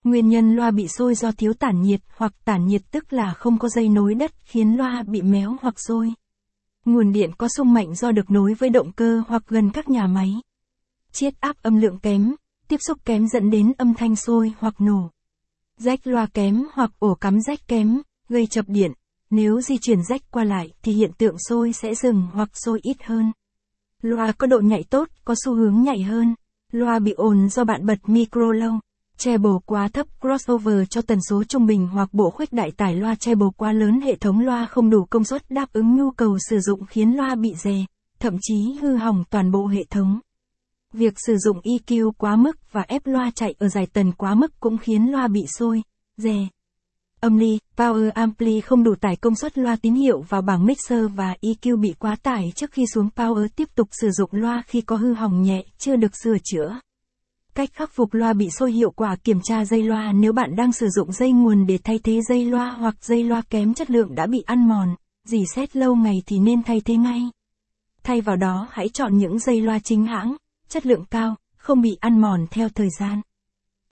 Nguyên nhân loa bị xôi do thiếu tản nhiệt hoặc tản nhiệt tức là không có dây nối đất khiến loa bị méo hoặc xôi. Nguồn điện có xung mạnh do được nối với động cơ hoặc gần các nhà máy. Chiết áp âm lượng kém, tiếp xúc kém dẫn đến âm thanh xôi hoặc nổ. Rách loa kém hoặc ổ cắm rách kém, gây chập điện. Nếu di chuyển rách qua lại thì hiện tượng xôi sẽ dừng hoặc xôi ít hơn. Loa có độ nhạy tốt, có xu hướng nhạy hơn. Loa bị ồn do bạn bật micro lâu. Treble quá thấp crossover cho tần số trung bình hoặc bộ khuếch đại tải loa treble quá lớn, hệ thống loa không đủ công suất đáp ứng nhu cầu sử dụng khiến loa bị rè, thậm chí hư hỏng toàn bộ hệ thống. Việc sử dụng EQ quá mức và ép loa chạy ở giải tần quá mức cũng khiến loa bị xôi, rè. Âm ly, power ampli không đủ tải công suất loa tín hiệu vào bảng mixer và EQ bị quá tải trước khi xuống power tiếp tục sử dụng loa khi có hư hỏng nhẹ, chưa được sửa chữa. Cách khắc phục loa bị xôi hiệu quả: kiểm tra dây loa. Nếu bạn đang sử dụng dây nguồn để thay thế dây loa hoặc dây loa kém chất lượng đã bị ăn mòn, rỉ sét lâu ngày thì nên thay thế ngay. Thay vào đó hãy chọn những dây loa chính hãng, chất lượng cao, không bị ăn mòn theo thời gian.